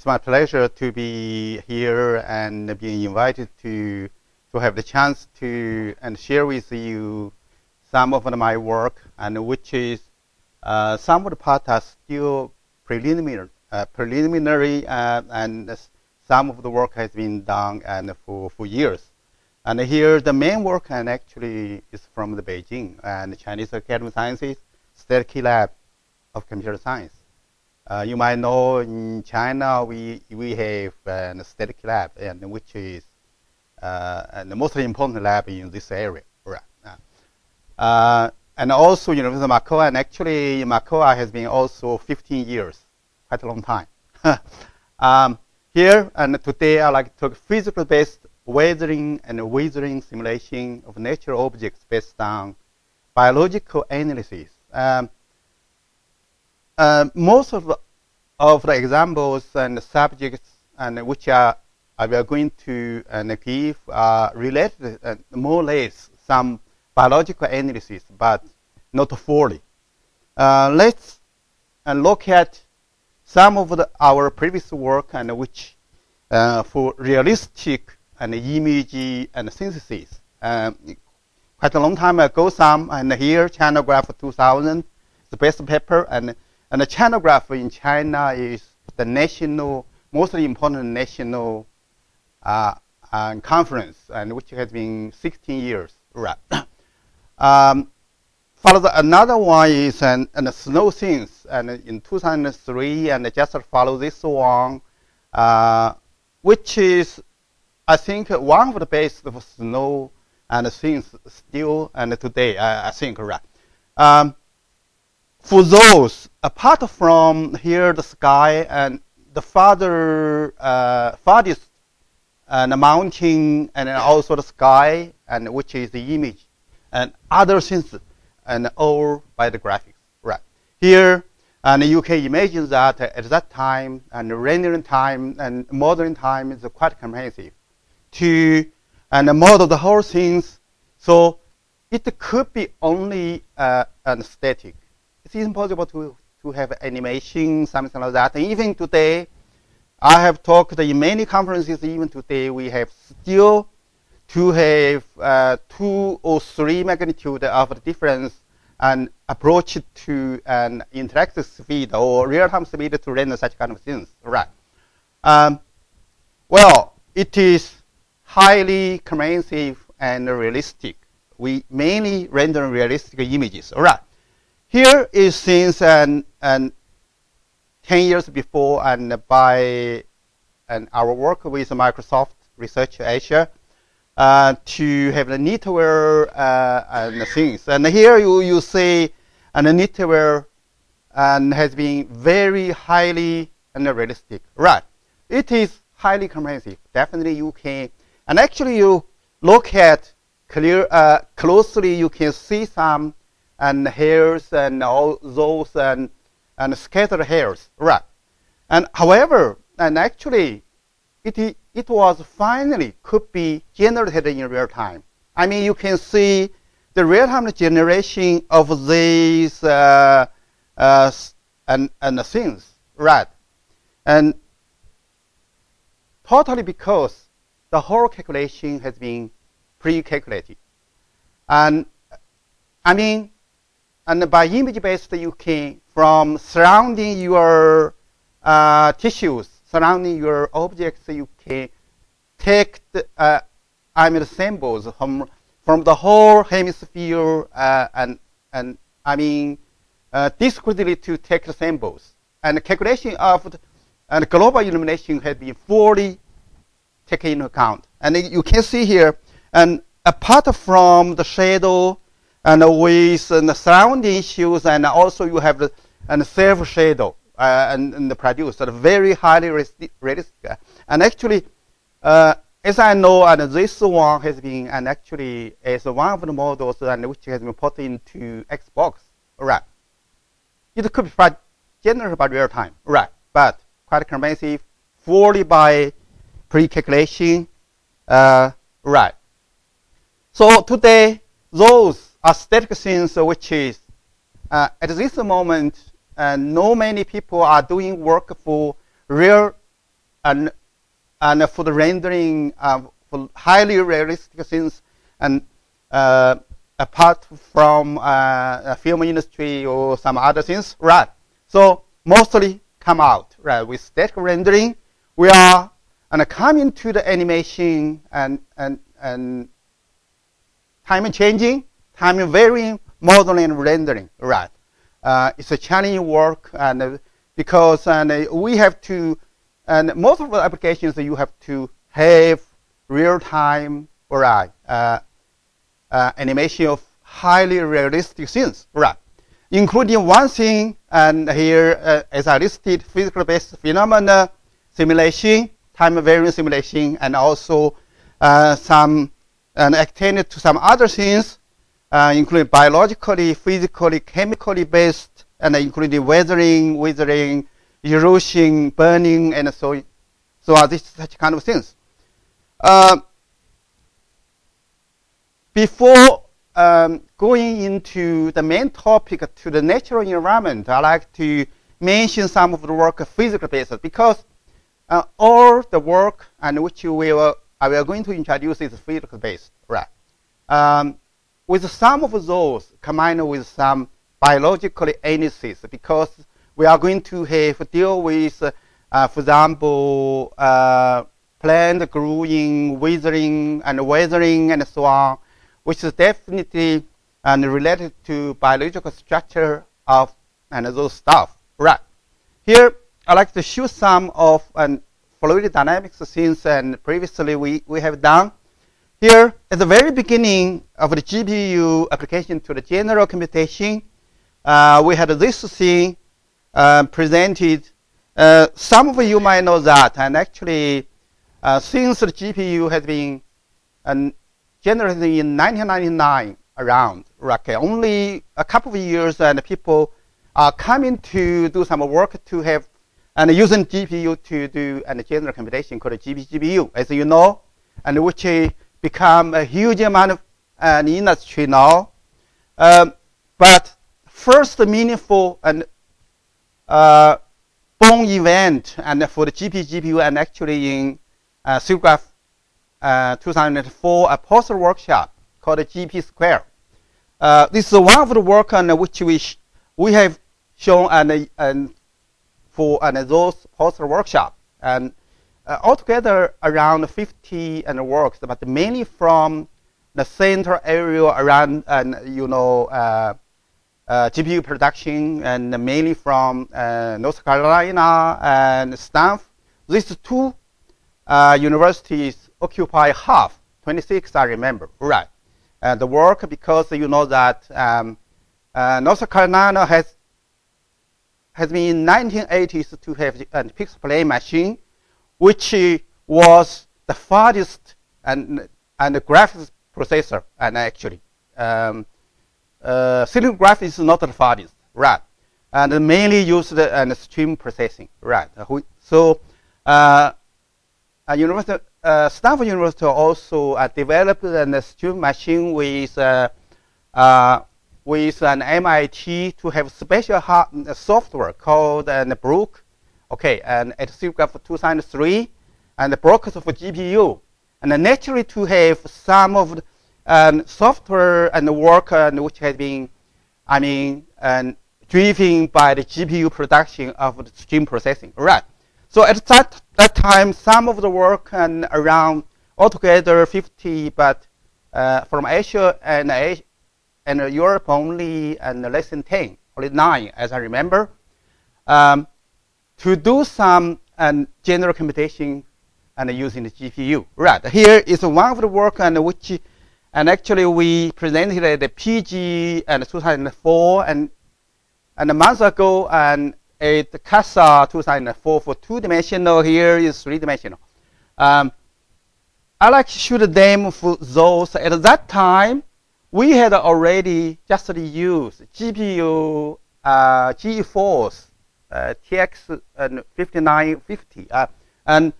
It's my pleasure to be here and being invited to have the chance to and share with you some of my work, and which is some of the parts are still preliminary, and some of the work has been done and for years. And here the main work and actually is from the Beijing and Chinese Academy of Sciences Static Lab of Computer Science. You might know in China we have a static lab, and which is and the most important lab in this area. Right. And also University of Macau, and actually Macau has been also 15 years, quite a long time. Here and today I like to talk physical-based weathering and withering simulation of natural objects based on biological analysis. Most of the examples and subjects and which we are going to give are related more or less some biological analysis, but not fully. Let's look at some of our previous work and which for realistic and image and synthesis. Quite a long time ago, and here China Graph 2000, the best paper, and the China Graph in China is the national, most important national conference, and which has been 16 years. Right. Another one is the snow things, and in 2003, and just follow this one, which is, I think, one of the best of snow and things still and today, I think, right. For those, apart from here the sky and the farthest and the mountain and also the sky, and which is the image, and other things, and all by the graphics, right? Here, and you can imagine that at that time, and rendering time and modeling time is quite comprehensive to and model the whole things. So it could be only static. It's impossible to have animation, something like that. And even today, I have talked in many conferences. Even today, we have still to have 2 or 3 magnitude of the difference and approach to an interactive speed or real-time speed to render such kind of things, right? Well, it is highly comprehensive and realistic. We mainly render realistic images, all right? Here is since 10 years before, and by our work with Microsoft Research Asia to have the knitwear and things. And here you see and the knitwear and has been very highly and realistic. Right. It is highly comprehensive. Definitely you can. And actually you look at closely, you can see some and hairs and all those and scattered hairs. Right. And however, and actually it was finally could be generated in real time. I mean, you can see the real-time generation of these and the things, right? And totally because the whole calculation has been pre-calculated. And I mean, and by image-based, you can, from surrounding your tissues, surrounding your objects, you can take the samples from the whole hemisphere and I mean discretely to take the samples. And the calculation of and global illumination has been fully taken into account. And you can see here, and apart from the shadow and with the surrounding issues, and also you have the self shadow. And produce very highly realistic. And actually, as I know, and this one has been, and actually is one of the models and which has been put into Xbox, right? It could be generated by real time, right? But quite comprehensive, fully by pre-calculation, right? So today, those are static things which is at this moment. No many people are doing work for real and for the rendering for highly realistic scenes, and apart from a film industry or some other things, right? So mostly come out, right? With static rendering, we are coming to the animation and time changing, time varying modeling and rendering, right? It's a challenging work, and because we have to, and most of the applications you have to have real time, right? Animation of highly realistic scenes, right? Including one thing, and here, as I listed, physical-based phenomena simulation, time-varying simulation, and also some extended to some other things, including biologically, physically, chemically based, and including weathering, erosion, burning, and so on. This such kind of things. Before going into the main topic to the natural environment, I like to mention some of the work physical based, because all the are going to introduce is physical based, right? With some of those combined with some biological analysis, because we are going to have deal with, for example, plant growing, withering, and weathering, and so on, which is definitely related to biological structure of and those stuff, right? Here, I'd like to show some of fluid dynamics things, and previously we have done. Here, at the very beginning of the GPU application to the general computation, we had this thing presented. Some of you might know that, and actually, since the GPU has been generated in 1999 around, okay, only a couple of years, and people are coming to do some work to have and using GPU to do a general computation called GPGPU, as you know, and which become a huge amount of an industry now. But first meaningful and born event and for the GPGPU, and actually in SIGGRAPH 2004, a poster workshop called GP Square. This is one of the work on which we have shown and for those poster workshop, and altogether around 50 works, but mainly from the center area around GPU production, and mainly from North Carolina and Stanford. These two universities occupy half, 26 I remember, right? The work, because you know that North Carolina has been in 1980s to have a PixPlay machine, which was the fastest and graphics processor, and actually silicon graphics is not the fastest, right? And mainly used stream processing, right? So Stanford University also developed a stream machine with an MIT to have special software called Brook. Okay, and at SIGGRAPH 2003, and the Brook for GPU, and naturally to have some of the software and work which has been, driven by the GPU production of the stream processing, right? So at that time, some of the work and around altogether 50, but from Asia and Europe only, and less than 10, only 9, as I remember, to do some general computation and using the GPU. Right, here is one of the work and actually we presented at the PG and 2004 and a month ago, and at CASA 2004 for 2-dimensional. Here is 3-dimensional. I like to show them for those. At that time, we had already just used GPU GeForce TX 5950, and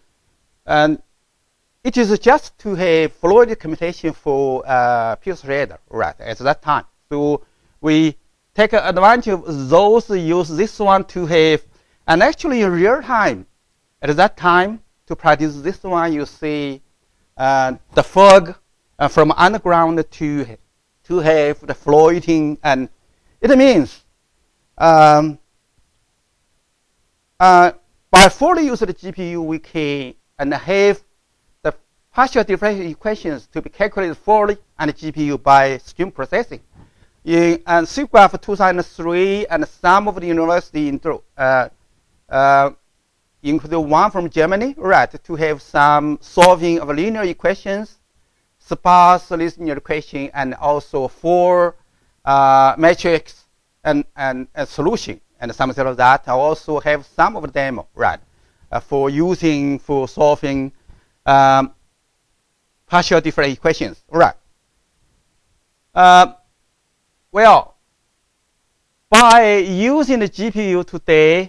it is just to have fluid computation for pixel radar, right? At that time, so we take advantage of those, use this one to have, and actually in real time, at that time, to produce this one, you see the fog from underground to have the floating, and it means by fully using the GPU, we can have the partial differential equations to be calculated fully on the GPU by stream processing. In SIGGRAPH 2003, and some of the university including one from Germany, right, to have some solving of linear equations, sparse linear equation, and also for matrix and solution, and something like that. I also have some of the demo, right, for solving partial differential equations, right. Well, by using the GPU today,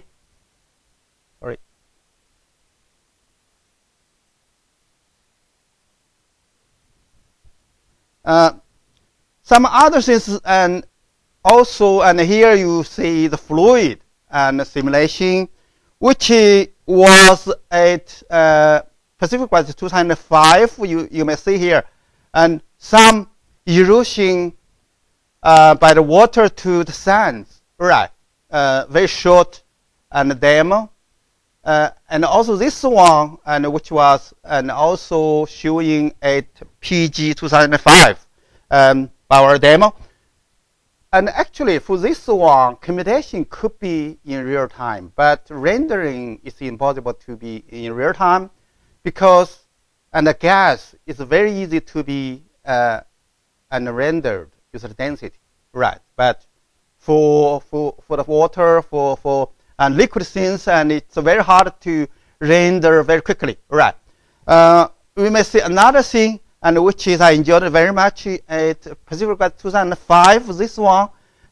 some other things, and also, and here you see the fluid and simulation, which was at Pacific was 2005. You may see here, and some erosion by the water to the sands, right? Very short and demo, and also this one, and which was and also showing at PG 2005 by our demo. And actually, for this one, computation could be in real time, but rendering is impossible to be in real time because, and the gas is very easy to be and rendered user density, right? But for the water, for and liquid things, and it's very hard to render very quickly, right? We may see another thing, and which is I enjoyed very much at Pacific 2005. This one,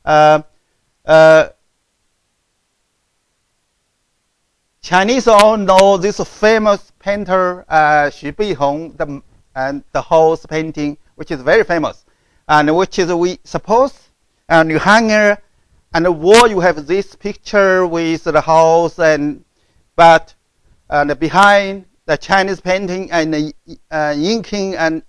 Chinese all know this famous painter Xu Beihong, and the house painting, which is very famous, and which is we suppose, and you hang here, and the wall you have this picture with the house, but behind the Chinese painting and inking, and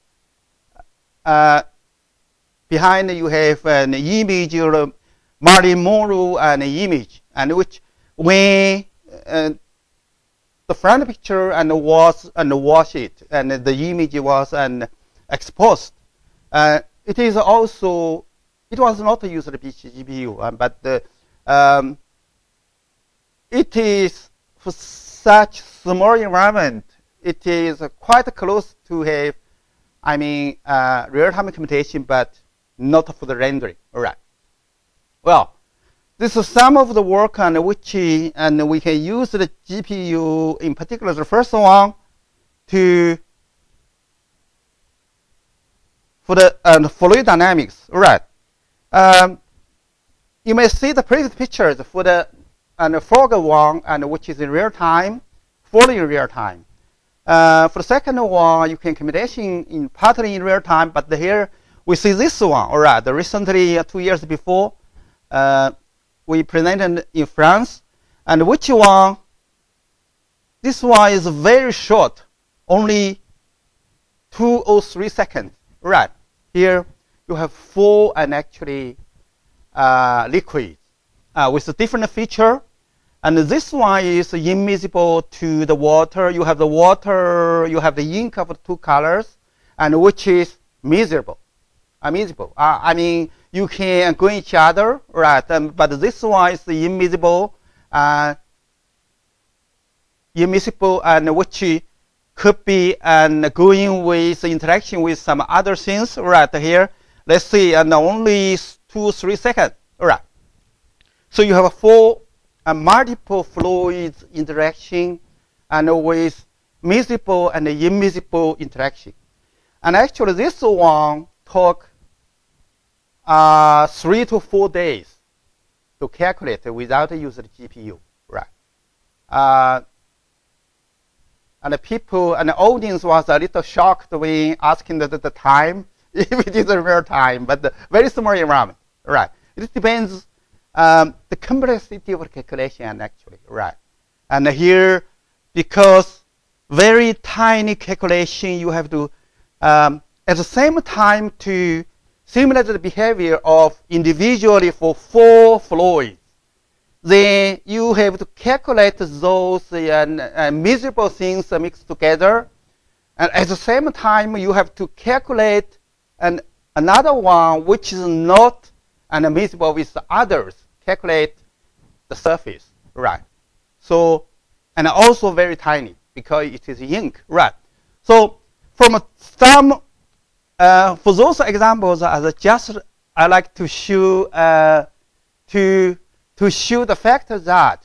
behind you have an image of Marilyn Monroe, and an image, and which when the front picture and was wash it, and the image was exposed. It is also, it was not used the GPU, but it is for such small environment. It is quite close to have, I mean, real-time computation, but not for the rendering. All right. Well, this is some of the work on which and we can use the GPU, in particular the first one, for the fluid dynamics. All right. You may see the previous pictures for the fog one, and which is in real time, fully in real time. For the second one, you can computation in partly in real time, but here we see this one. All right. Recently, 2 years before, we presented in France, and which one? This one is very short, only 2 or 3 seconds. Right here, you have 4 and actually liquids with a different feature, and this one is immiscible to the water. You have the water, you have the ink of the 2 colors, and which is miscible. I mean, you can go each other, right? But this one is immiscible, and which could be going with interaction with some other things, right here. Let's see, and only 2-3 seconds, all right. So you have 4 multiple fluids interaction, and with miscible and immiscible interaction. And actually, this one took 3 to 4 days to calculate without using the GPU, right? And the people and the audience was a little shocked when asking the time, if it is a real time, but very small environment, right? It depends the complexity of the calculation, actually, right? And here, because very tiny calculation you have to, at the same time, to simulate the behavior of individually for 4 fluids. Then you have to calculate those miserable things mixed together. And at the same time, you have to calculate another one which is not miserable with the others. Calculate the surface, right? So, and also very tiny because it is ink, right? So, from some, for those examples, I like to show to show the fact that,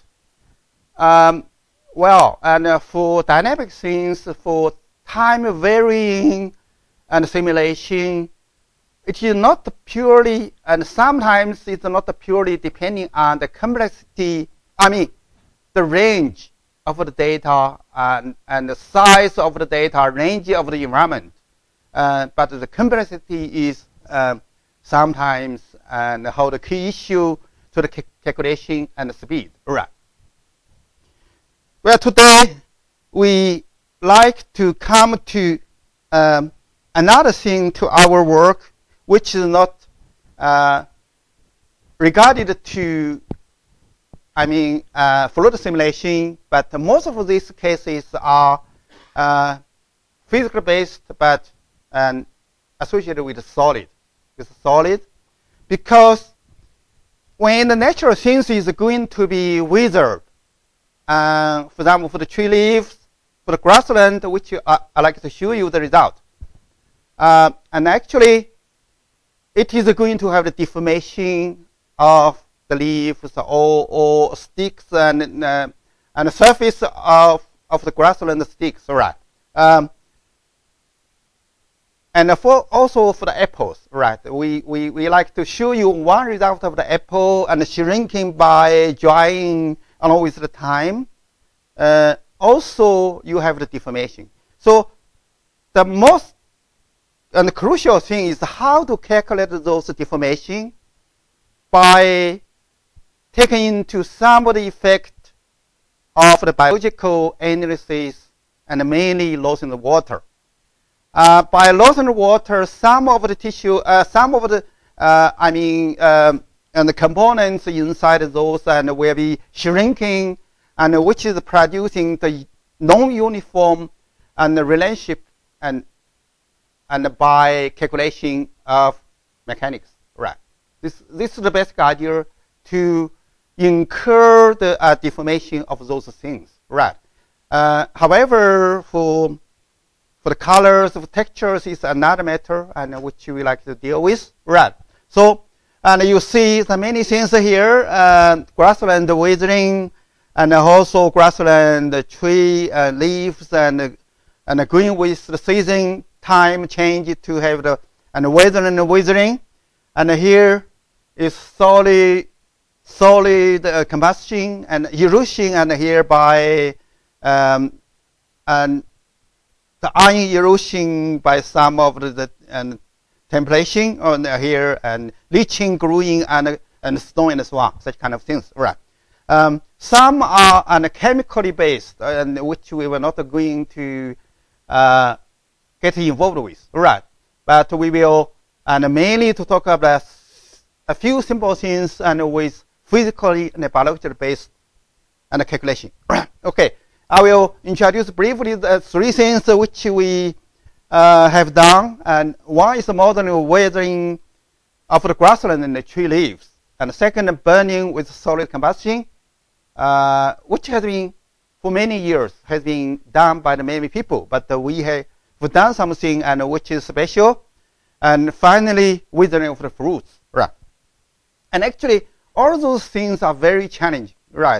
for dynamic things, for time varying and simulation, it is not purely, and sometimes it's not purely depending on the complexity, the range of the data and the size of the data, range of the environment. But the complexity is sometimes hold the key issue to the calculation and the speed. All right. Well, today we like to come to another thing to our work, which is not regarded to, fluid simulation, but most of these cases are physical based, but associated with solid. With solid, because when the natural things is going to be withered, for example, for the tree leaves, for the grassland, which I like to show you the result. And actually, it is going to have the deformation of the leaves or sticks and the surface of the grassland sticks, right? And also for the apples, right? We like to show you one result of the apple and shrinking by drying along with the time. Also, you have the deformation. So the most and the crucial thing is how to calculate those deformation by taking into some of the effect of the biological analysis and mainly loss in the water. By loss in the water, some of the tissue, some of the, and the components inside those and will be shrinking, and which is producing the non-uniform and the relationship and by calculation of mechanics, right? This is the basic idea to incur the deformation of those things, right? However, for the colors of textures is another matter, and which we like to deal with, right? So, and you see the many things here: grassland withering, and also grassland tree leaves, and green with the season time change to have the weather and withering, and here is solid combustion and erosion, and hereby and the iron erosion by some of the temptation on here, and leaching, growing, and stone and so on, such kind of things, right? Some are chemically based, and which we were not going to get involved with, right? But we will, and mainly to talk about a few simple things and with physically and biologically based and calculation. Okay. I will introduce briefly the 3 things which we have done. And one is the modern weathering of the grassland and the tree leaves. And the second, burning with solid combustion, which has been, for many years, has been done by the many people. But we have done something and which is special. And finally, withering of the fruits, right? And actually, all those things are very challenging, right?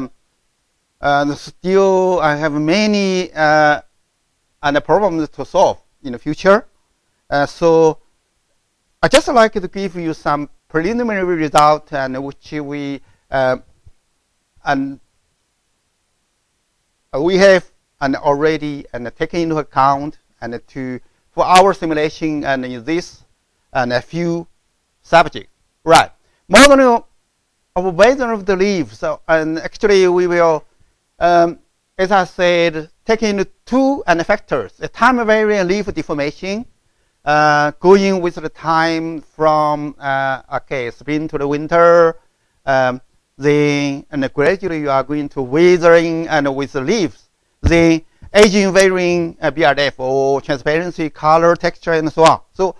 Still, I have many problems to solve in the future. So I just like to give you some preliminary result, and which we have already taken into account and for our simulation and in this and a few subjects, right? Modeling of weathering of the leaves. So, and actually we will. As I said, taking two factors: the time varying leaf deformation, going with the time from spring to the winter. Then gradually you are going to withering and with the leaves. Then aging varying BRDF or transparency, color, texture, and so on. So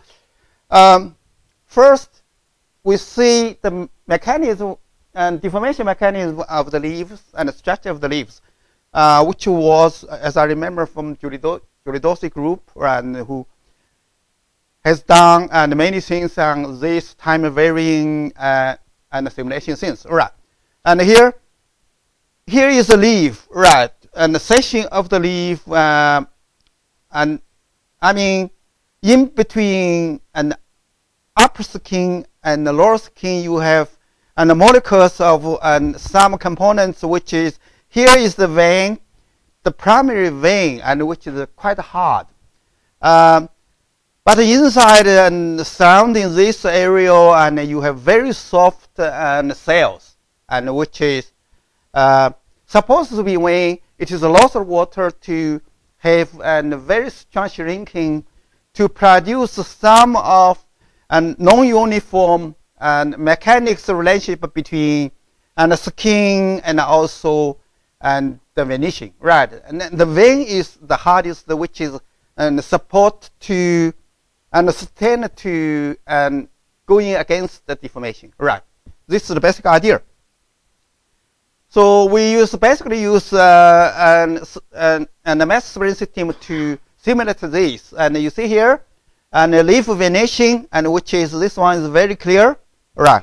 first we see the mechanism and deformation mechanism of the leaves and the structure of the leaves, which was, as I remember, from Giuliozzi group, and who has done and many things on this time varying and simulation things. Right. And here is the leaf, right? And the section of the leaf, and I mean, in between an upper skin and the lower skin, you have and the molecules of and some components, which is here is the vein, the primary vein, and which is quite hard. But inside and surrounding this area, and you have very soft cells, and which is supposed to be when it is a loss of water to have a very strong shrinking to produce some of a non-uniform and mechanics relationship between and the skin and also and the vanishing, right? And the vein is the hardest, which is and support to and sustain to and going against the deformation, right? This is the basic idea. So we basically use a mass spring system to simulate this, and you see here, and the leaf vanishing, and which is this one is very clear, right?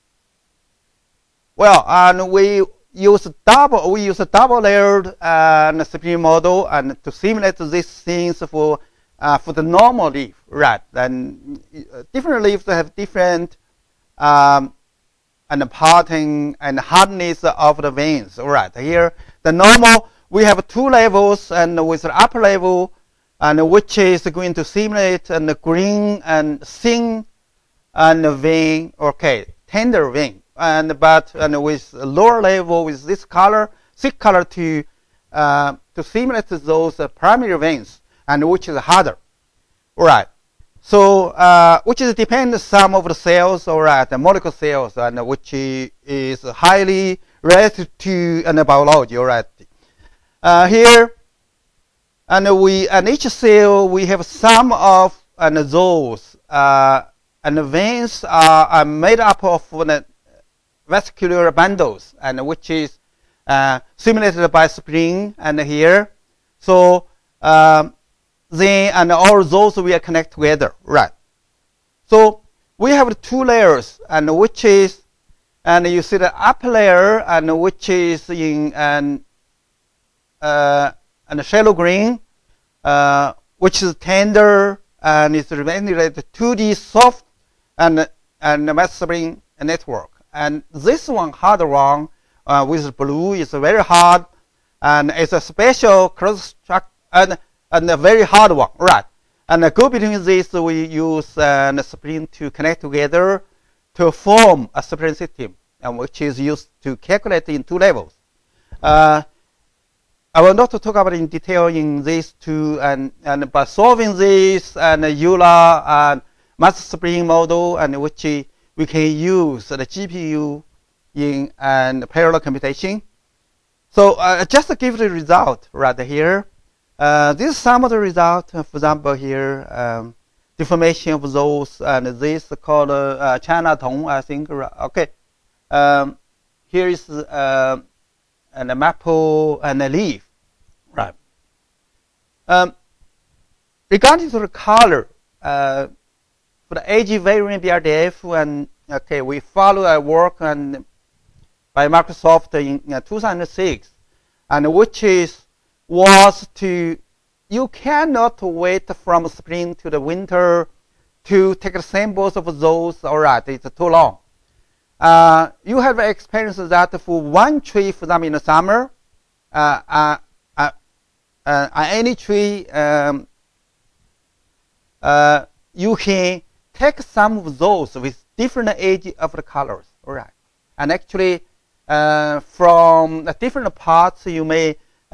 Well, and we use a double layered spring model and to simulate these things for the normal leaf, right? And different leaves have different and the parting and hardness of the veins. All right, here the normal, we have two levels, and with the upper level, and which is going to simulate and the green and thin and vein, okay, tender vein, and with lower level with this color, thick color to simulate those primary veins, and which is harder. All right. So, which is depends some of the cells, all right, the molecular cells, and which is highly related to biology, all right. Here, and each cell we have some of those, and the veins are made up of vascular bundles, and which is simulated by spring, and here, so. Then and all those we connect together, right? So we have two layers, and which is, and you see the upper layer, and which is in and shallow green, which is tender and is related to the soft and mass spring network. And this one hard one with blue is very hard, and it's a special cross structure and a very hard one, right? And go between these, we use a spring to connect together to form a spring system, and which is used to calculate in two levels. I will not talk about in detail in these two, and by solving this and Euler and mass spring model, and which we can use the GPU in parallel computation. So just to give the result right here. This is some of the result. For example, here deformation of those, and this called China Tong, I think. Okay, here is and a maple and a leaf, right? Regarding to the color, for the AG variant BRDF, and okay, we follow a work and by Microsoft in 2006, and which was to, you cannot wait from spring to the winter to take the samples of those, all right, it's too long. You have experienced that for one tree, for example, in the summer, any tree, you can take some of those with different age of the colors, all right. And actually, from the different parts, you may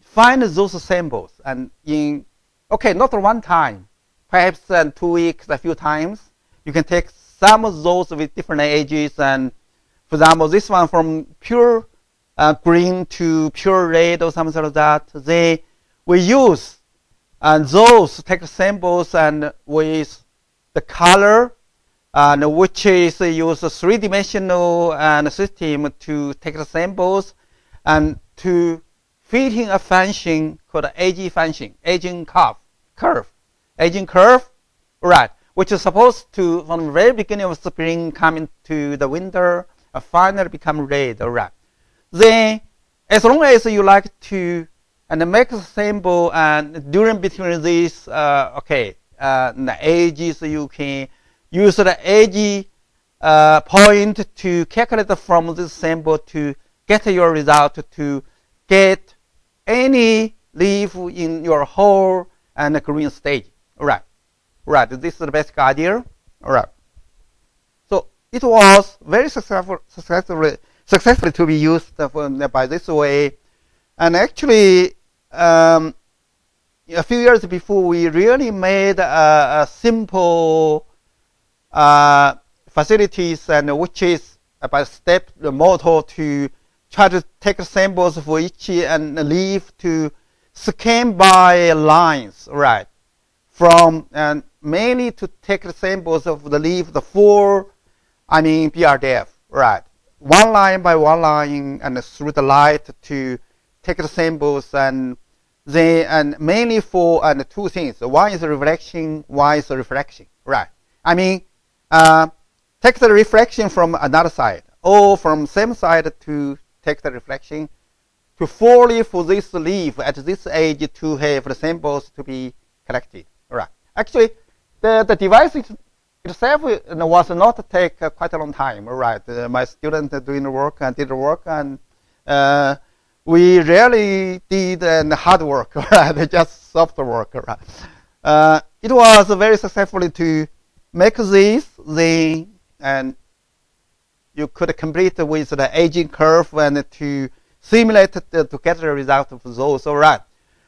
find those samples and in, okay, not one time, perhaps 2 weeks, a few times. You can take some of those with different ages, and for example, this one from pure green to pure red or something like that. We use those take samples and with the color, and which is use a three-dimensional system to take the samples and to fit in a function called aging function, aging curve, right? Which is supposed to, from the very beginning of spring, come into the winter, and finally become red, right? Then, as long as you like to make a sample and during between these, the ages, you can use the age point to calculate from this sample to get your result, to get any leaf in your whole and green stage. Right. This is the basic idea. All right. So it was very successfully to be used by this way. And actually, a few years before, we really made a simple facilities, and which is by step the motto to try to take samples for each and leaf to scan by lines, right? From and mainly to take samples of the leaf, the four, BRDF, right? One line by one line, and through the light to take the samples, and mainly for two things. One is reflection, one is refraction, right? Take the reflection from another side, or from same side to take the reflection, to fully for this leaf at this age to have the samples to be collected, right? Actually, the device itself was not take quite a long time, right? My student doing the work and did the work, and we really did hard work, right? Just soft work, right? It was very successful to make this thing, and you could complete with the aging curve and to simulate to get the result of those. All right.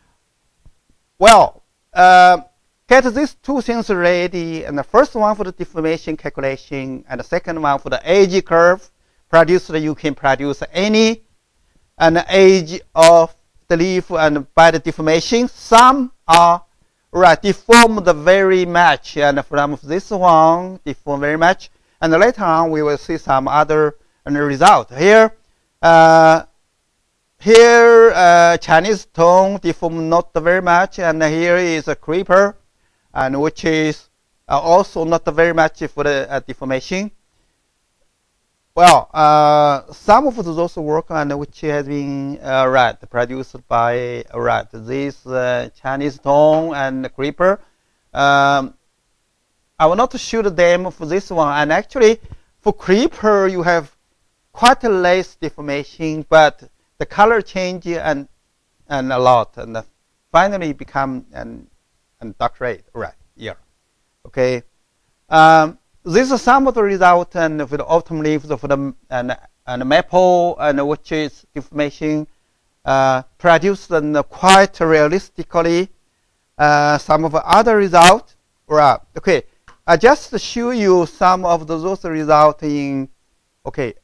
Well, get these two things ready, and the first one for the deformation calculation, and the second one for the age curve. You can produce any an age of the leaf, and by the deformation, some are deformed very much, and from this one deform very much, and later on we will see some other result. Here Chinese tongue deform not very much, and here is a creeper, and which is also not very much for the deformation. Well, some of those work and which has been produced by this Chinese tongue and creeper. I will not shoot them for this one. And actually, for creeper, you have quite a less deformation, but the color change and a lot, and finally become an dark red, right? Yeah. Okay. This is some of the result, and for the autumn leaves for the and maple, and which is deformation produced quite realistically. Some of the other results, right? Okay, I just show you some of those results in. Okay,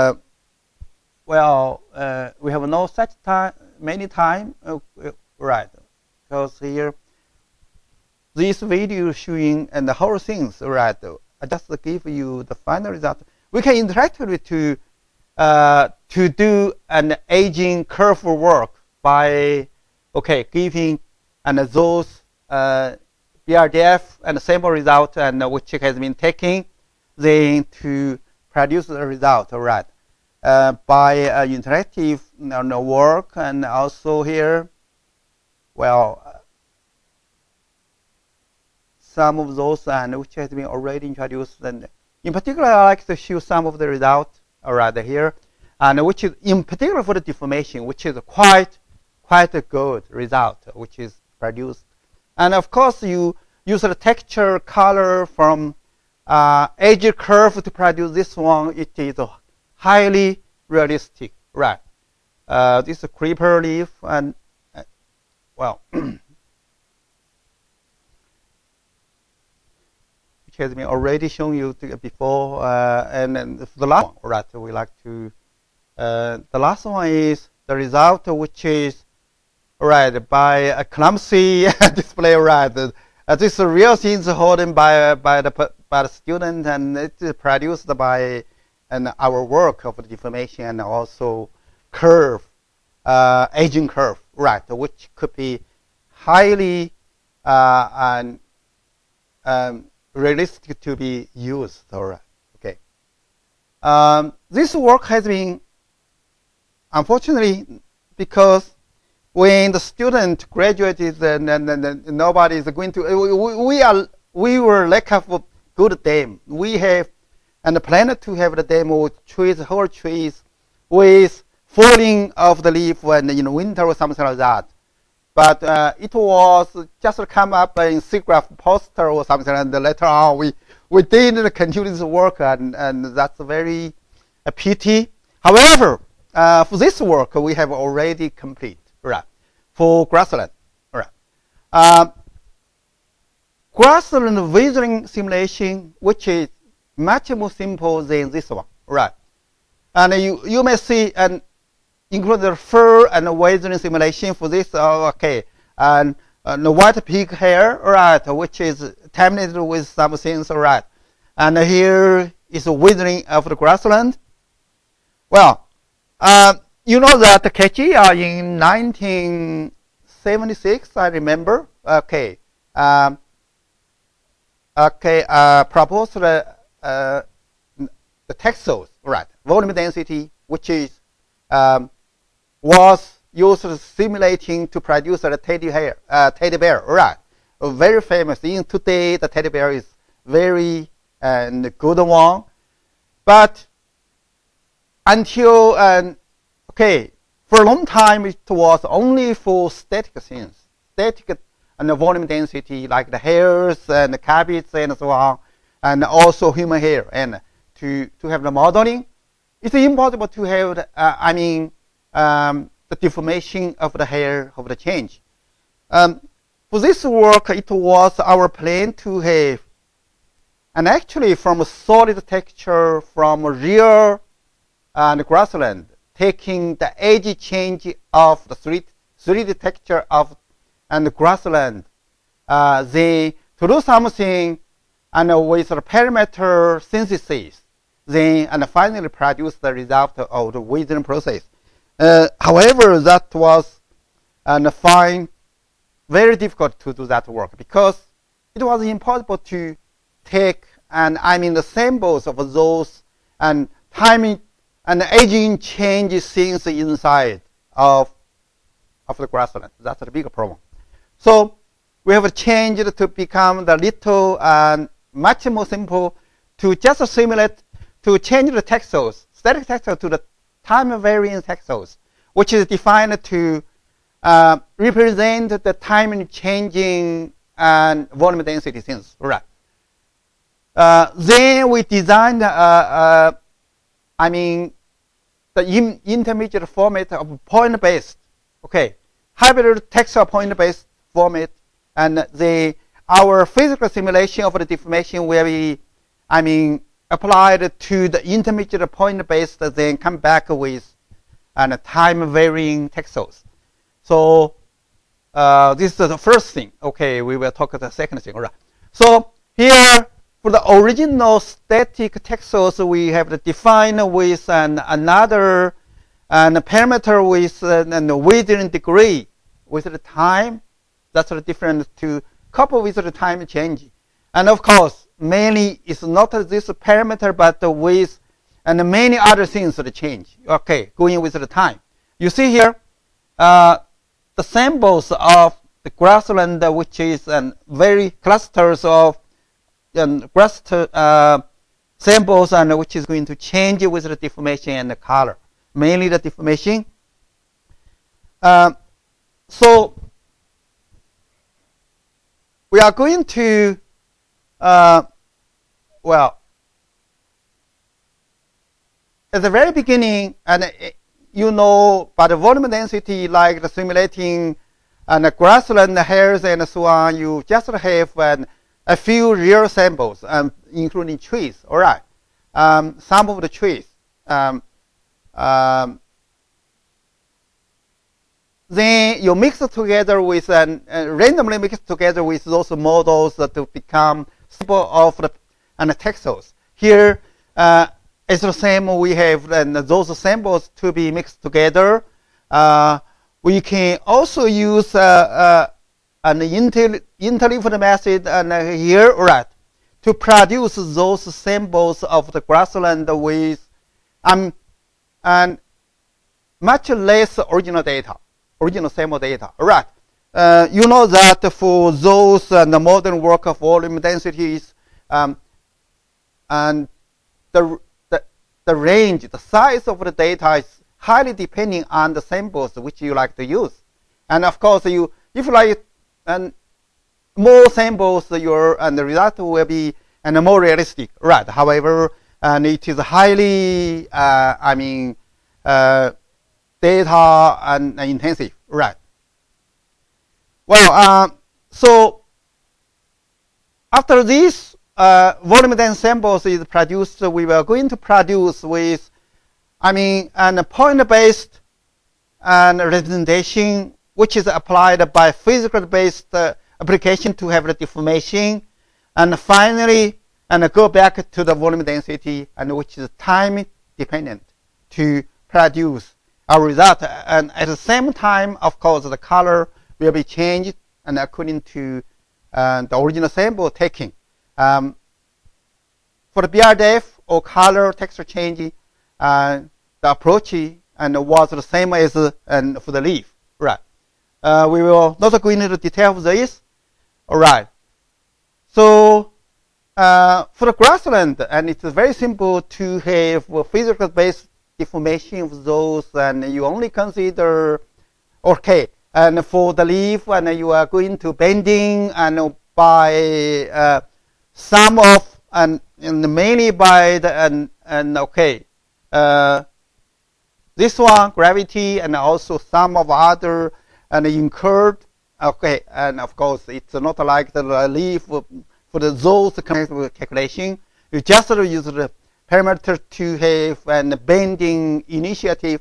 we have no such many time, right? Because here this video showing and the whole things, right? I just give you the final result. We can interact with it to do an aging curve work by giving and those BRDF and sample result, and which has been taken then to produce the result, right? By interactive work, and also here, some of those and which has been already introduced. And in particular, I like to show some of the results right here, and which is in particular for the deformation, which is quite a good result, which is produced. And of course, you use the texture color from age curve to produce this one. It is highly realistic, right? This is a creeper leaf, and well, which has been already shown you before, and then the last one, right? We like to. The last one is the result, which is right by a clumsy display, right? This real things holding by the student, and it's produced by our work of the deformation and also curve, aging curve, right? Which could be highly and realistic to be used. All right. Okay. This work has been, unfortunately, because when the student graduated, and nobody is going to. We were lack of good demo. We have and planned to have the demo trees, whole trees, with falling of the leaf when in winter or something like that. But it was just come up in SIGGRAPH poster or something, and later on we didn't continue this work, and that's very a pity. However, for this work we have already complete, right? For grassland, right? Grassland weathering simulation, which is much more simple than this one, right? And you may see and include the fur and weathering simulation for this. Okay, and the white pig hair, right, which is terminated with some things, right? And here is the weathering of the grassland. Well, you know that Kechi in 1976, I remember. Okay, proposed the texels, right? Volume density, which is was used simulating to produce a teddy bear, right? Very famous. In today, the teddy bear is very good one, but until okay, for a long time it was only for static things, static and the volume density like the hairs and the cabbage and so on, and also human hair. And to have the modeling, it's impossible to have the deformation of the hair of the change. For this work, it was our plan to have, and actually from a solid texture from real and grassland, taking the edge change of the 3D texture of and the grassland, then to do something and with the parameter synthesis, then and finally produce the result of the weathering process. However, that was very difficult to do that work because it was impossible to take the samples of those and timing and aging change things inside of the grassland. That's the big problem. So we have changed to become the little and much more simple to just simulate to change the texels, static texel to the time varying texels, which is defined to represent the time changing and volume density things, right? Then we designed the intermediate format of point-based, okay, hybrid texel point-based format, and our physical simulation of the deformation will be, applied to the intermediate point-based, then come back with time-varying texels. So this is the first thing. Okay, we will talk about the second thing. All right. So here, for the original static texels, we have defined with another parameter with a weathering degree with the time. That's the difference to couple with the time change. And of course, mainly it's not this parameter, but with many other things that change. Okay, going with the time. You see here, the samples of the grassland, which is very clusters of grass samples, and which is going to change with the deformation and the color, mainly the deformation. So we are going to, at the very beginning, and by the volume density, like the simulating and grassland, hairs, and so on, you just have a few real samples, including trees. All right, some of the trees. Then you mix it together with randomly mix together with those models to become sample of the textiles. Here, it's the same. We have those samples to be mixed together. We can also use an interleaved method here, right, to produce those samples of the grassland with and much less original sample data. Right. You know that for those the modern work of volume densities, and the range, the size of the data is highly depending on the samples which you like to use. And of course, if you like more samples, the result will be more realistic. Right. However, and it is highly, data and intensive, right? Well, so after this volume dense samples is produced, we were going to produce with, a point-based representation, which is applied by physical-based application to have the deformation, and finally, go back to the volume density, and which is time dependent to produce our result. And at the same time, of course, the color will be changed and according to the original sample taking. For the BRDF or color texture change, the approach was the same as for the leaf. Right. We will not go into the detail of this. All right. So for the grassland, and it's very simple to have physical-based deformation of those, and you only consider, okay, and for the leaf, and you are going to bending and by some of, and mainly by the, okay, this one, gravity, and also some of other, and incurred, okay, and of course, it's not like the leaf for those calculation. You just use the parameter to have bending initiative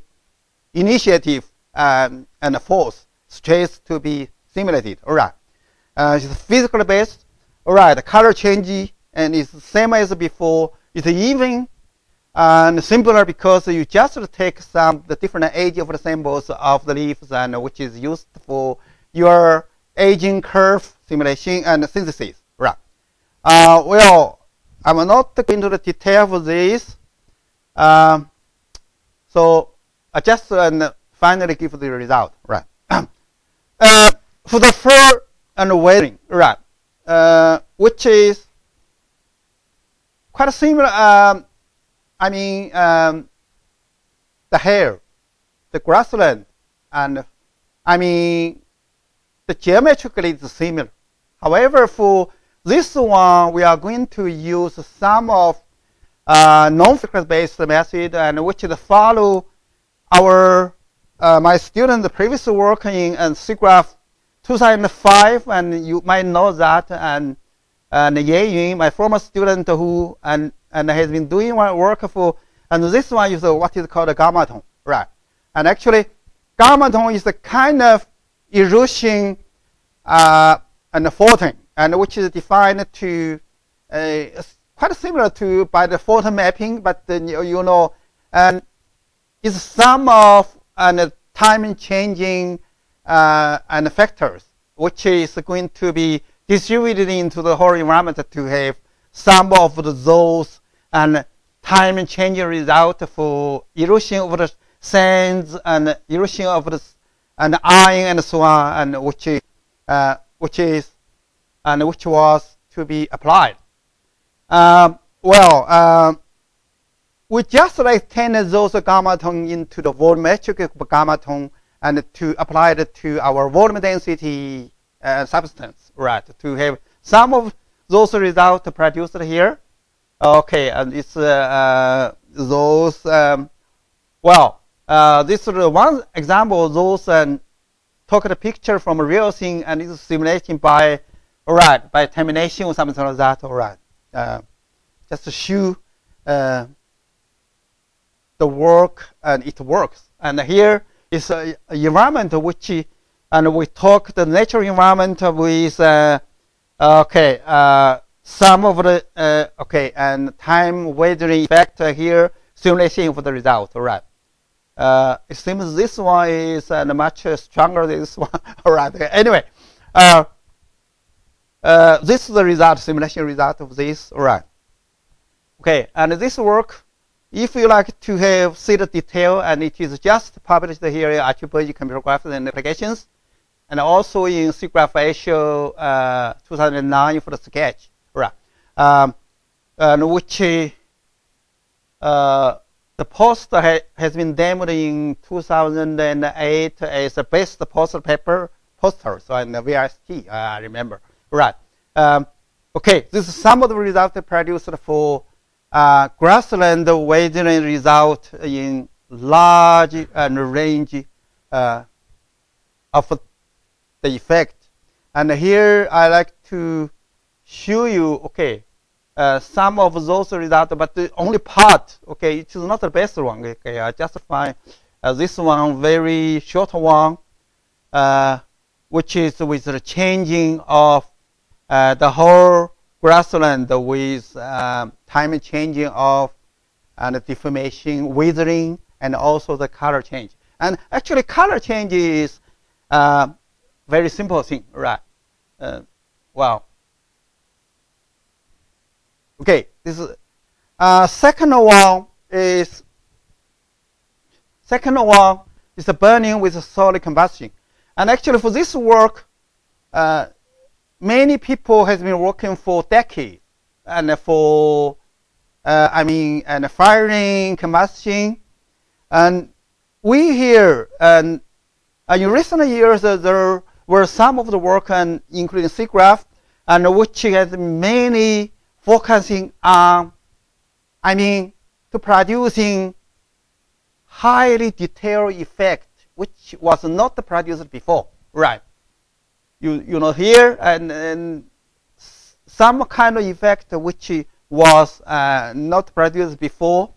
and force stress to be simulated. All right, it's physical based. All right, the color change and it's the same as before. It's even and simpler because you just take the different age of the samples of the leaves, and which is used for your aging curve simulation and synthesis. Right. Well, I'm not going into the detail of this. So I just finally give the result. Right. For the fur and weathering, right, which is quite similar. The hair, the grassland, and the geometrically is similar. However, for this one, we are going to use some of non-frequency-based method, and which is follow our my student previous work in SIGGRAPH 2005, and you might know that, and Ye Yun, my former student who and has been doing work for, and this one is what is called a gamma tone, right? And actually, gamma tone is a kind of erosion and photon, and which is defined to quite similar to by the photon mapping, but you know, and is some of time changing and factors, which is going to be distributed into the whole environment to have some of those and time changing result for erosion of the sands and erosion of the and iron and so on, and which was to be applied. We just extend those gamma tone into the volumetric gamma tone and to apply it to our volume density substance, right? To have some of those results produced here. Okay, and it's those. This is one example of those took the picture from a real thing and it's simulating by, by termination or something like that, just to show the work and it works. And here is an environment which, and we talk the natural environment with, some of the, and time weathering effect here, simulation for the result, it seems this one is much stronger than this one, anyway, this is the result, simulation result of this, and this work, if you like to see the detail, and it is just published here in Archipelago Computer Graph and Applications, and also in SIGGRAPH Asia 2009 for the sketch, and which the poster has been demoed in 2008 as a best poster paper poster, so in the VST, I remember, this is some of the results produced for grassland weathering result in large and range of the effect. And here I like to show you, some of those results, but the only part, it is not the best one. I just find this one very short one, which is with the changing of the whole grassland with time changing of and deformation, weathering, and also the color change. And actually, color change is very simple thing, this is second one is the burning with solid combustion. And actually, for this work, many people has been working for decades, and for and firing, combustion, and we here and in recent years there were some of the work, and including SIGGRAPH, and which has mainly focusing on, to producing highly detailed effect, which was not produced before, You know here, and some kind of effect which was not produced before.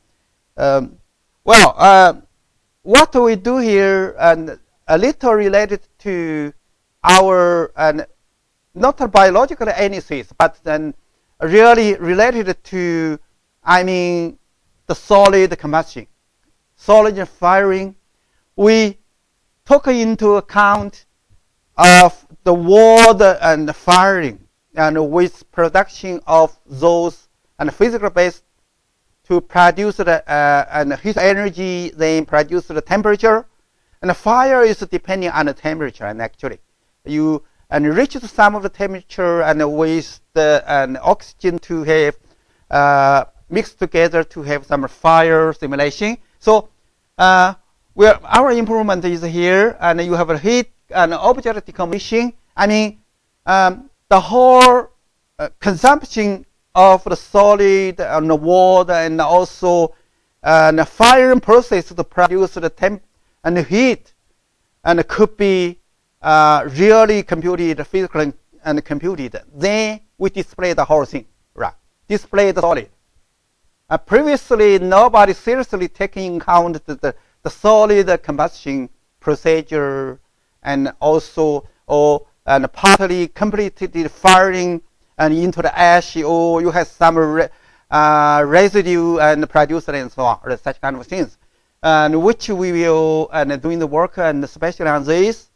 What we do here, and a little related to our, not biological analysis, but then really related to, the solid combustion, solid firing. We took into account of the water and the firing, and with production of those and physical base to produce the and heat energy, then produce the temperature, and the fire is depending on the temperature. And actually, you reach some of the temperature, and with the oxygen to have mixed together to have some fire simulation. So our improvement is here, and you have a heat and object decomposition. The whole consumption of the solid and the water, and also the firing process to produce the temp and the heat, and it could be really computed, physically and computed. Then we display the whole thing, display the solid. Previously, nobody seriously taking account the solid combustion procedure, and also and partly completed firing and into the ash, or you have some residue and produce and so on, such kind of things, and which we will doing the work, and especially on this.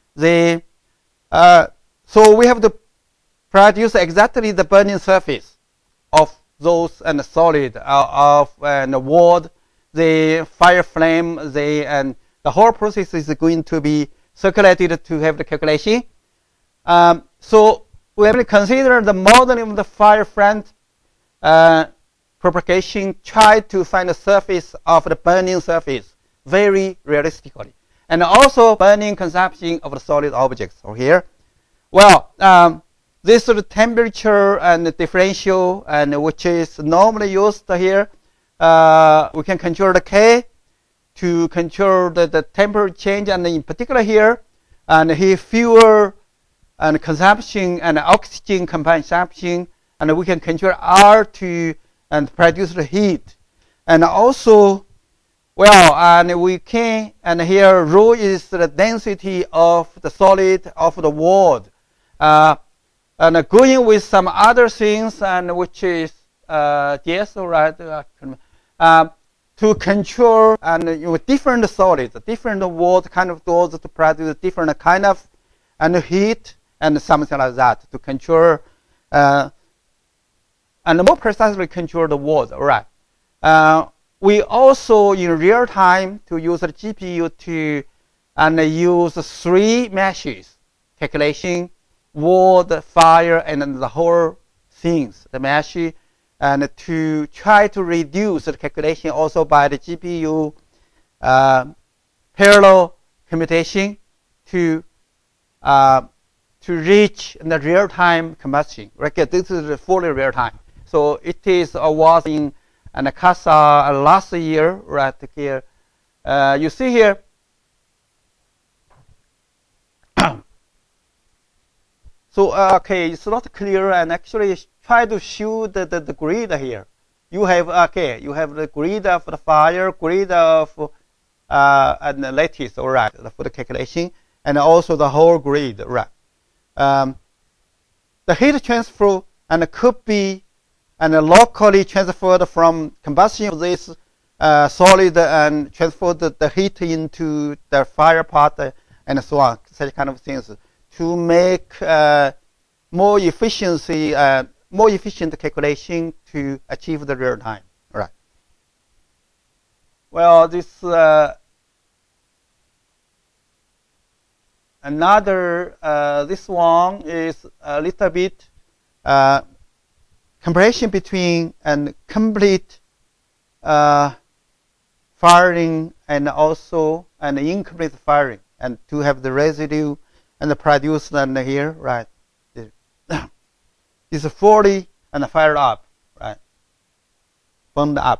So we have to produce exactly the burning surface of those and solid of and wood, the fire flame, and the whole process is going to be circulated to have the calculation. So we have to consider the modeling of the fire front propagation, try to find the surface of the burning surface very realistically, and also burning consumption of the solid objects. So here, this is the temperature and the differential, and which is normally used here. We can control the K to control the temperature change, and in particular here, and here fuel and consumption and oxygen consumption, and we can control R to and produce the heat. And also, well, and we can, and here rho is the density of the solid of the world. And going with some other things, and which is yes, all right, to control and different solids, different world kind of doors to produce different kind of and heat and something like that to control and more precisely control the world, all right. We also in real time to use the GPU to and use 3 meshes calculation, world, fire, and the whole things, the mesh, and to try to reduce the calculation also by the GPU parallel computation to reach the real-time combustion. Right? This is fully real-time. So it is was in and CASA last year, right here. You see here. So okay, it's not clear, and actually try to show the grid here. You have you have the grid of the fire, grid of and the lattice, all right, for the calculation, and also the whole grid, right. The heat transfer and could be and locally transferred from combustion of this solid and transferred the heat into the fire part and so on, such kind of things to make more efficiency, more efficient calculation to achieve the real time. All right. Well, this another this one is a little bit comparison between and complete firing and also an incomplete firing, and to have the residue and the produce and here, right? It's fully and fired up, right? Burned up.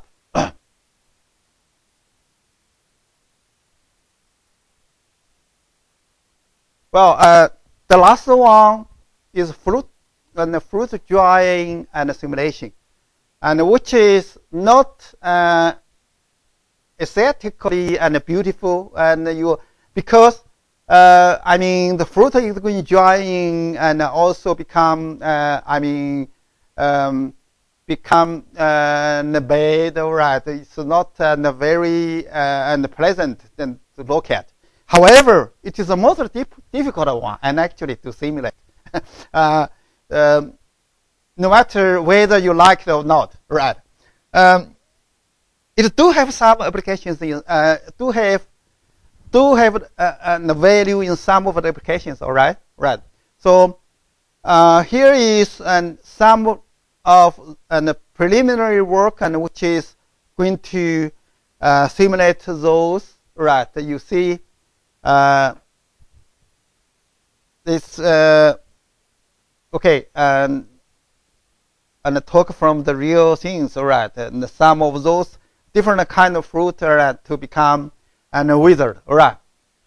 Well, the last one is fruit and the fruit drying and simulation, and which is not aesthetically and beautiful, and you because I mean the fruit is going drying and also become become bad, right? It's not very pleasant to look at. However, it is the most difficult one, and actually to simulate. No matter whether you like it or not, right? It do have some applications, do have the value in some of the applications, all right? Right. So here is some of the preliminary work, and which is going to simulate those, right? You see this. Okay, and talk from the real things, all right? And some of those different kind of fruit to become withered, all right?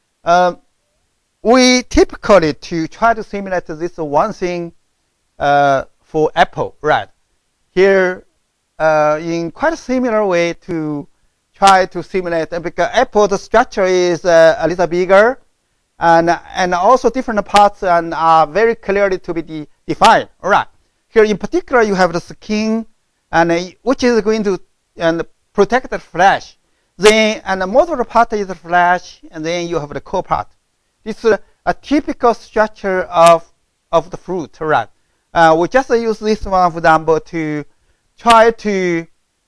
We typically to try to simulate this one thing for apple, right? Here, in quite a similar way to try to simulate, because apple the structure is a little bigger, and also different parts and are very clearly to be defined. All right. Here in particular, you have the skin, and which is going to protect the flesh. Then and most of the part is the flesh, and then you have the core part. This is a typical structure of the fruit. All right. We just use this one, for example, to try to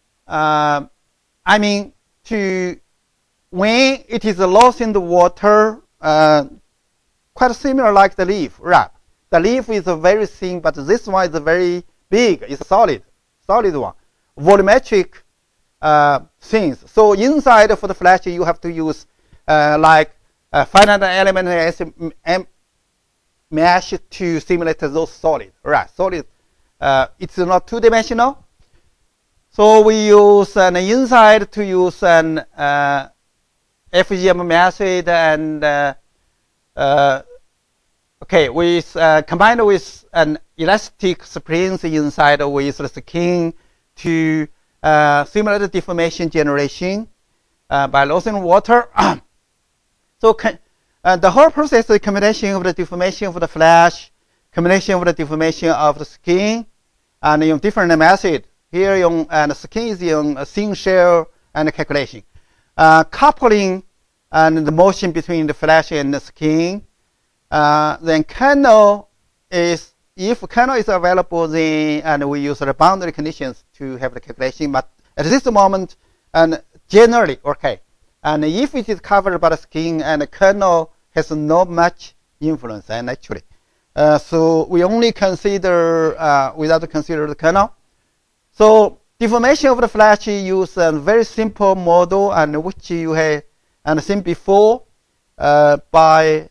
when it is lost in the water. Quite similar like the leaf, right? The leaf is a very thin, but this one is very big. It's solid one, volumetric things. So inside for the flesh, you have to use like finite element mesh to simulate those solid, right? Solid. It's not two-dimensional. So we use an inside to use an FGM method, and okay, with combined with an elastic springs inside with the skin to simulate deformation generation by losing water. So the whole process is a combination of the deformation of the flesh, combination of the deformation of the skin, and in different methods. Here, the skin is in a thin shell and calculation. Coupling and the motion between the flesh and the skin. Then kernel is, if kernel is available, then and we use the boundary conditions to have the calculation. But at this moment, and generally, okay. And if it is covered by the skin, and the kernel has not much influence, and actually, so we only consider without consider the kernel. So deformation of the flesh use a very simple model, and which you have seen before by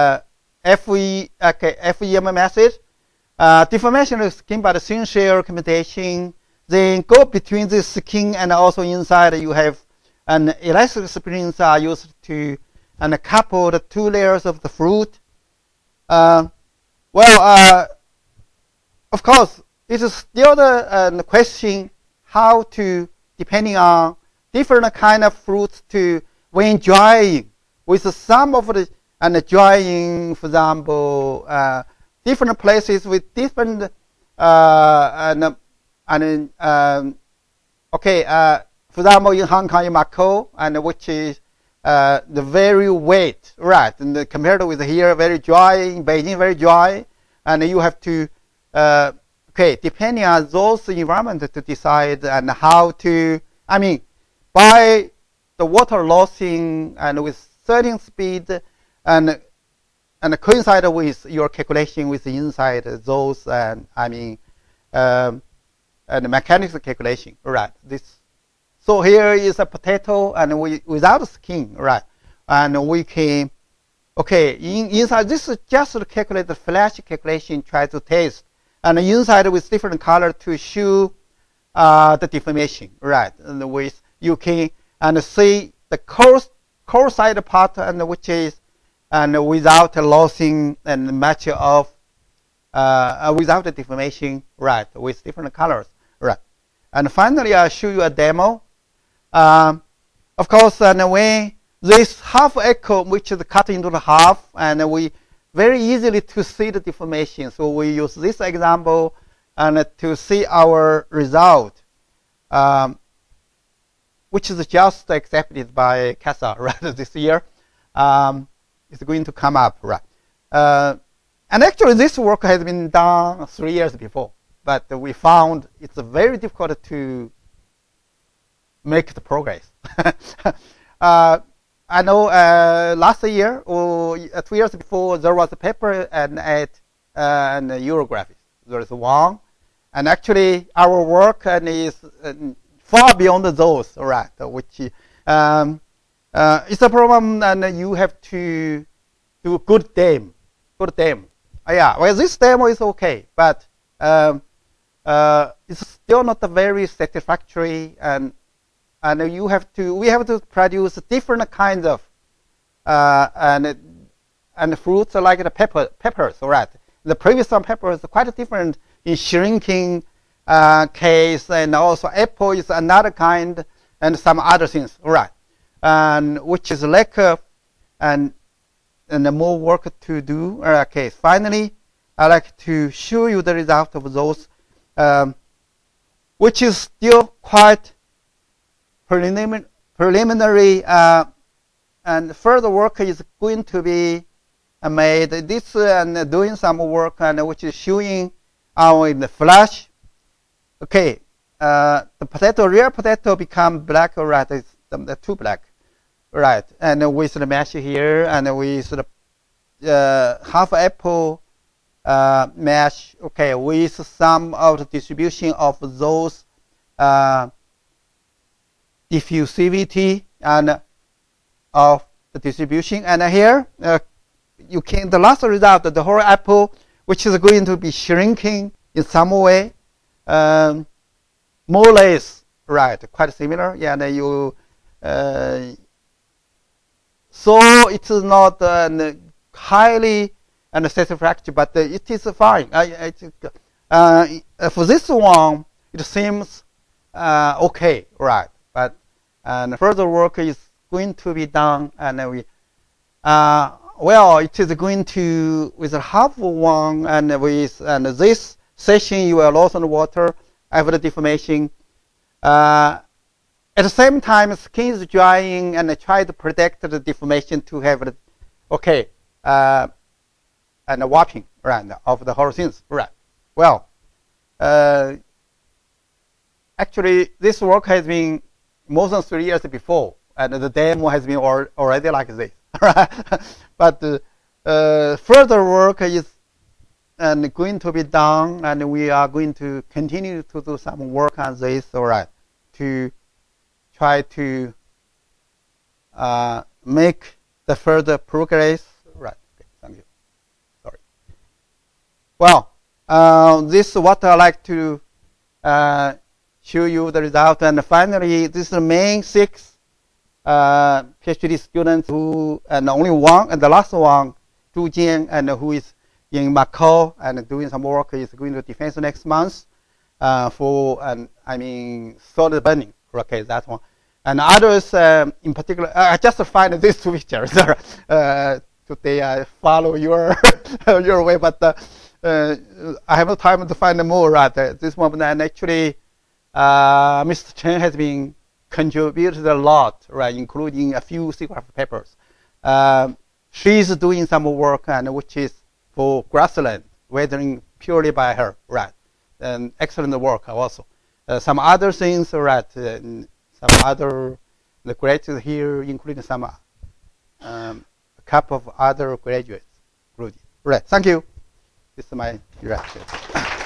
FEM method. Deformation of the skin by the thin shell computation. Then go between the skin and also inside you have an elastic springs are used to and couple the two layers of the fruit. Of course, it is still the question how to, depending on different kind of fruits, to when drying with some of the and drying, for example, different places with different for example, in Hong Kong, in Macau, and which is the very wet, right? And compared with here, very dry. In Beijing, very dry, and you have to depending on those environments to decide and how to. I mean, by the water lossing and with certain speed, and coincide with your calculation with the inside those and mechanics calculation, right? This. So here is a potato and without skin, right? And we can, inside this is just to calculate the flash calculation, try to test, and inside with different color to show the deformation, right? And with you can see the core side part and which is and without losing and much of without the deformation, right? With different colors, right? And finally, I'll show you a demo. Of course, and when this half echo, which is cut into the half, and we very easily to see the deformation. So we use this example and to see our result, which is just accepted by CASA right this year. It's going to come up, right? And actually, this work has been done 3 years before, but we found it's very difficult to make the progress. I know last year or 2 years before there was a paper and Eurographics. There is one, and actually our work is far beyond those, right? Which it's a problem, and you have to do good demo. Well, this demo is okay, but it's still not very satisfactory, and we have to produce different kinds of and fruits like the peppers, right? The previous one pepper is quite different in shrinking case, and also apple is another kind, and some other things, right? And which is like and more work to do. Okay, finally, I like to show you the result of those, which is still quite preliminary, and further work is going to be made. This and doing some work, and which is showing in the flash. Okay, the real potato become black, right? It's too black, right? And with the mesh here, and with the half apple mesh, okay, with some of the distribution of those diffusivity and of the distribution. And here you can the last result, the whole apple, which is going to be shrinking in some way, more or less, right? Quite similar. Yeah, and you so it's not highly unsatisfactory, but it is fine. For this one, it seems okay, right? But and further work is going to be done, and we well, it is going to with half one, and with this session you will lose on water after deformation. At the same time, skin is drying, and I try to predict the deformation to have okay and the warping right of the whole things, right? Well, actually, this work has been more than 3 years before, and the demo has been already like this, right? But further work is going to be done, and we are going to continue to do some work on this, all right, to try to make the further progress. Right. Okay, thank you. Sorry. Well, this is what I like to show you the result. And finally, this is the main 6 PhD students who, and only one, and the last one, Zhu Jian, and who is in Macau and doing some work, is going to defense next month for, I mean, solid burning. Okay, that one. And others, in particular, I just find these 2 pictures. Today I follow your your way, but I have no time to find more. Right, this one, and actually, Mr. Chen has been contributed a lot, right, including a few SIGGRAPH papers. She's doing some work, and which is for grassland weathering purely by her, right? And excellent work also. Some other things, right? Some other the graduates here, including some a couple of other graduates. Right. Thank you. This is my direction.